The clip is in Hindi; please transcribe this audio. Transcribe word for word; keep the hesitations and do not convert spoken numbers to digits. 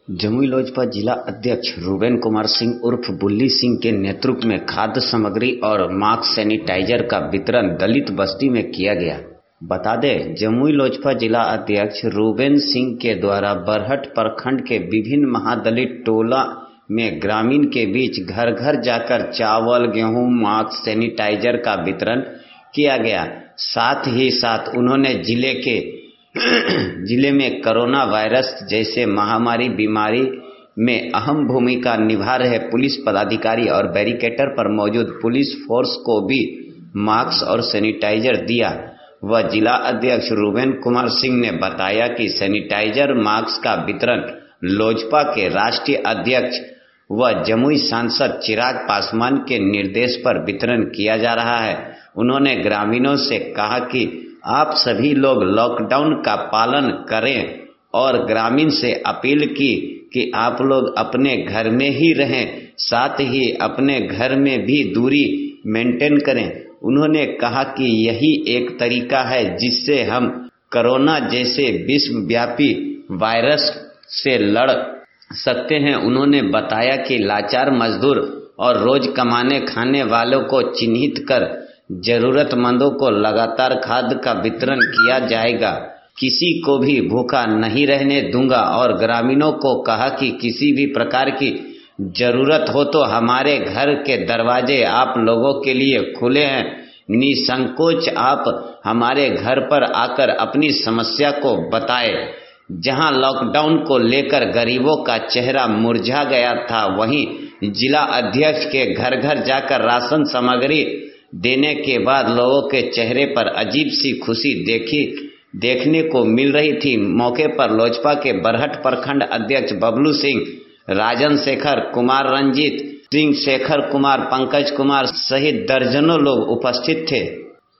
जमुई लोजपा जिला अध्यक्ष रूबेन कुमार सिंह उर्फ बुल्ली सिंह के नेतृत्व में खाद्य सामग्री और मास्क सैनिटाइजर का वितरण दलित बस्ती में किया गया। बता दें, जमुई लोजपा जिला अध्यक्ष रूबेन सिंह के द्वारा बरहट प्रखंड के विभिन्न महादलित टोला में ग्रामीण के बीच घर घर जाकर चावल, गेहूं, मास्क, सैनिटाइजर का वितरण किया गया। साथ ही साथ उन्होंने जिले के जिले में कोरोना वायरस जैसे महामारी बीमारी में अहम भूमिका निभा रहे पुलिस पदाधिकारी और बैरिकेटर पर मौजूद पुलिस फोर्स को भी मास्क और सैनिटाइजर दिया। वह जिला अध्यक्ष रूबेन कुमार सिंह ने बताया कि सैनिटाइजर मास्क का वितरण लोजपा के राष्ट्रीय अध्यक्ष व जमुई सांसद चिराग पासवान के निर्देश पर वितरण किया जा रहा है। उन्होंने ग्रामीणों से कहा कि आप सभी लोग लॉकडाउन का पालन करें और ग्रामीण से अपील की कि आप लोग अपने घर में ही रहें, साथ ही अपने घर में भी दूरी मेंटेन करें। उन्होंने कहा कि यही एक तरीका है जिससे हम कोरोना जैसे विश्वव्यापी वायरस से लड़ सकते हैं। उन्होंने बताया कि लाचार मजदूर और रोज कमाने खाने वालों को चिन्हित कर जरूरतमंदों को लगातार खाद्य का वितरण किया जाएगा। किसी को भी भूखा नहीं रहने दूंगा और ग्रामीणों को कहा कि किसी भी प्रकार की जरूरत हो तो हमारे घर के दरवाजे आप लोगों के लिए खुले हैं। निसंकोच आप हमारे घर पर आकर अपनी समस्या को बताएं। जहां लॉकडाउन को लेकर गरीबों का चेहरा मुरझा गया था, वहीं जिला अध्यक्ष के घर घर जाकर राशन सामग्री देने के बाद लोगों के चेहरे पर अजीब सी खुशी देखी देखने को मिल रही थी। मौके पर लोजपा के बरहट प्रखंड अध्यक्ष बबलू सिंह, राजन शेखर कुमार, रंजीत सिंह, शेखर कुमार, पंकज कुमार सहित दर्जनों लोग उपस्थित थे।